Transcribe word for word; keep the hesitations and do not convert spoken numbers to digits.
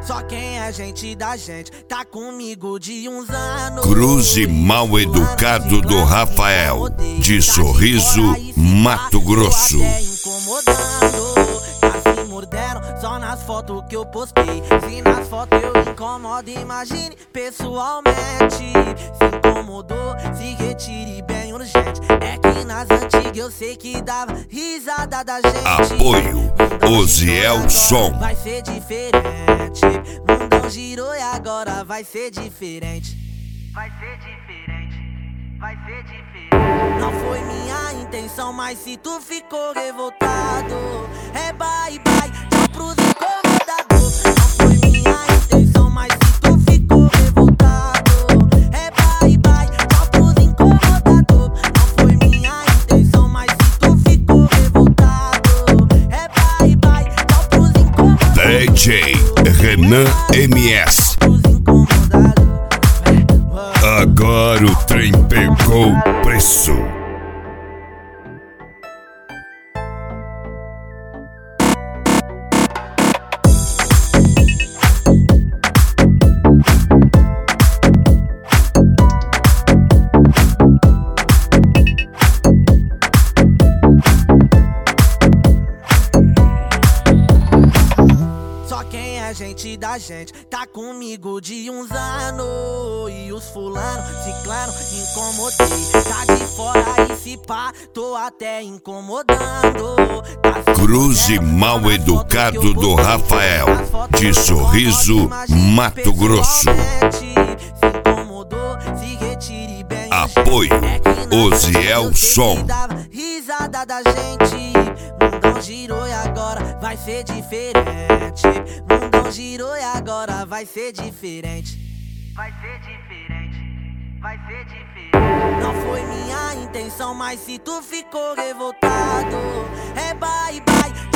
Só quem é gente da gente tá comigo de uns anos. Cruze Mal Educado do Rafael, de Sorriso, Mato Grosso. Se morderam só nas fotos que eu postei. Se nas fotos eu incomodo, imagine pessoalmente. Se incomodou, se retire bem urgente. É que nas antigas eu sei que dava risada da gente. Apoio Oziel Som. Vai ser diferente. Mundão girou e agora vai ser diferente. Vai ser diferente. Vai ser diferente. Não foi minha intenção, mas se tu ficou revoltado, é bye bye, tchau pros incomodados. Não foi minha intenção, mas se tu ficou revoltado, é bye bye, tchau pros incomodados. Não foi minha intenção, mas se tu ficou revoltado, é bye bye, tchau pros incomodados. D J Renan M S. Agora o trem pegou o preço. Só quem é gente da gente tá comigo de uns anos. E os fulano, ciclano, incomodei. Tá de fora e se pá, tô até incomodando. Tá Cruze Mal Educado do Rafael, de Sorriso, Mato Grosso. Se incomodou, se retire bem. Apoio Oziel Som. Risada da gente. Mundão girou e agora vai ser diferente. Mundão girou e agora vai ser diferente. Vai ser diferente. Vai ser diferente. Não foi minha intenção, mas se tu ficou revoltado, é bye bye.